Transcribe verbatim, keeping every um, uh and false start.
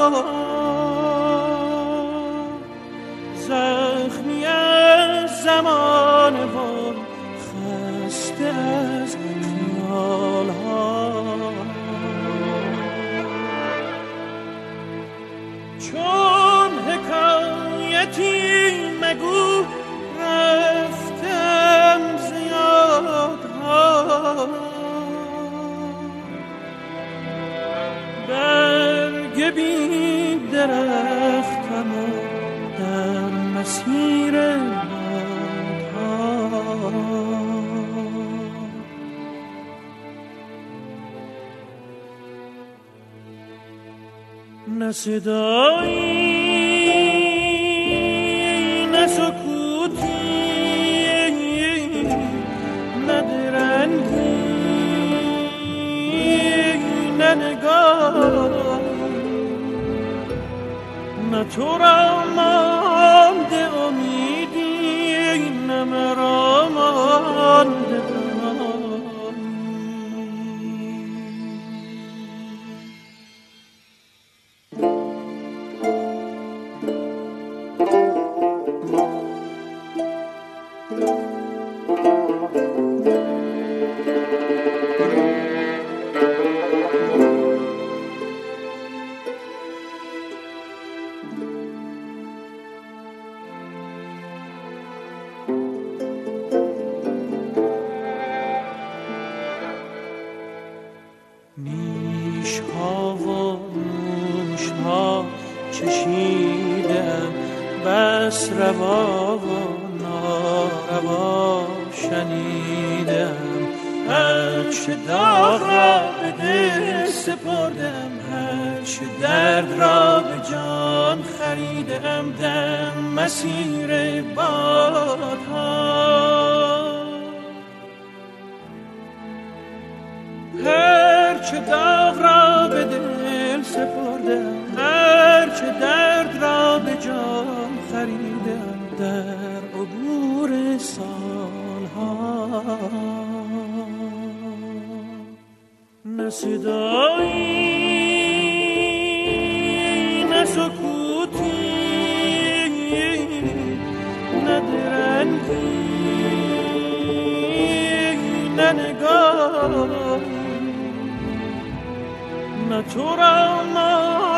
زخمی از زمان و خسته از خیال ها، چون حکایتی مگو رفتم زیادها، برگ بی درختم در مسیر بادها، نه صدایی نه سکوتی نه درنگی نه نگاه، نه تو را مانده امیدی نه مرا مانده چشیدم بس روا و ناروا شنیدم، هرچه داغ را به دل سپردم، هرچه درد را به جان خریدم در مسیر بادها، هرچه داغ را به دل سپردم، هرچه درد را به جان خریدم در عبور سالها، نه صدایی نه سکوتی نه درنگی نه نگاه، نه تو را